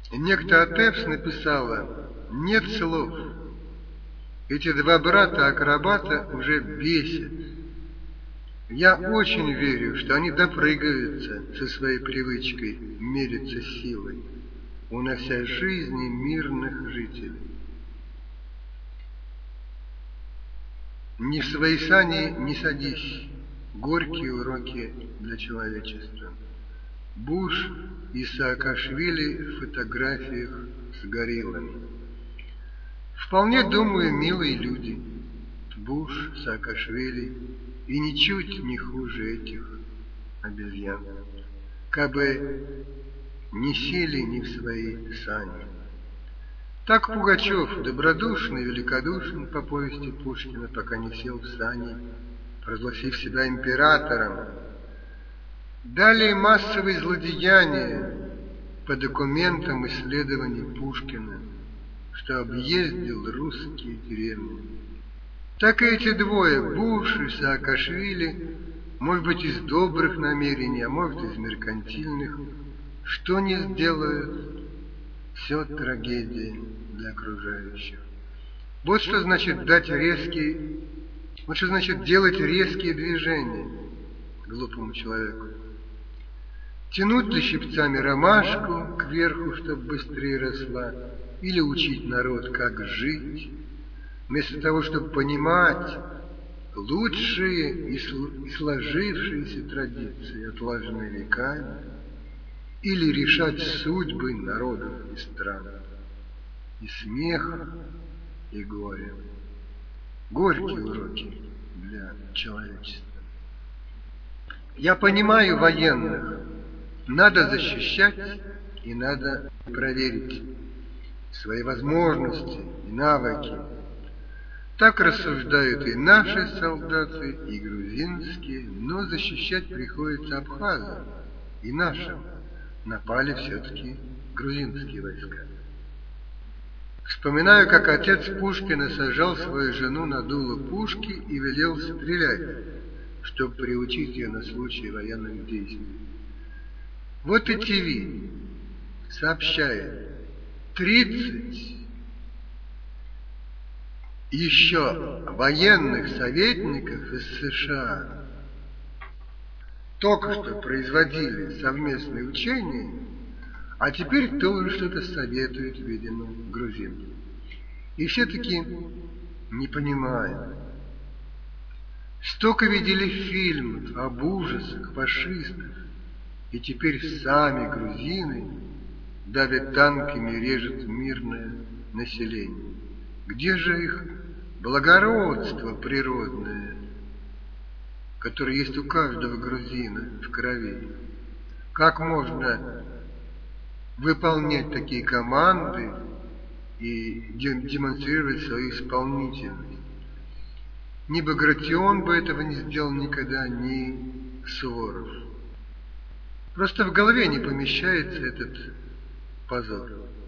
Некто Атефс написала: «Нет слов. Эти два брата-акробата уже бесят. Я очень верю, что они допрыгаются со своей привычкой мериться силой, унося жизни мирных жителей. Ни в свои сани не садись. Горькие уроки для человечества». Буш и Саакашвили в фотографиях с гориллами. Вполне, думаю, милые люди. Буш, Саакашвили и ничуть не хуже этих обезьян. Кабы не сели ни в свои сани. Так Пугачев добродушный и великодушен по повести Пушкина, пока не сел в сани, провозгласив себя императором. Далее массовые злодеяния по документам исследований Пушкина, что объездил русские деревни. Так и эти двое, Буш и Саакашвили, может быть, из добрых намерений, а может, из меркантильных, что не сделают, все трагедия для окружающих. Вот что значит делать резкие движения глупому человеку. Тянуть ли щипцами ромашку кверху, чтоб быстрее росла, или учить народ, как жить, вместо того, чтобы понимать лучшие и сложившиеся традиции, отложенные веками, или решать судьбы народов и стран, и смеха, и горя. Горькие уроки для человечества. Я понимаю военных. Надо защищать и надо проверить свои возможности и навыки. Так рассуждают и наши солдаты, и грузинские, но защищать приходится абхазам и нашим. Напали все-таки грузинские войска. Вспоминаю, как отец Пушкина сажал свою жену на дуло пушки и велел стрелять, чтобы приучить ее на случай военных действий. Вот и ТВ сообщает: 30 еще военных советников из США только что производили совместные учения, а теперь тоже что-то советует, видимо, грузинам. И все-таки не понимаем. Столько видели фильмов об ужасах фашистов, и теперь сами грузины давят танками и режут мирное население. Где же их благородство природное, которое есть у каждого грузина в крови? Как можно выполнять такие команды и демонстрировать свою исполнительность? Ни Багратион бы этого не сделал никогда, ни Суворов. Просто в голове не помещается этот позор.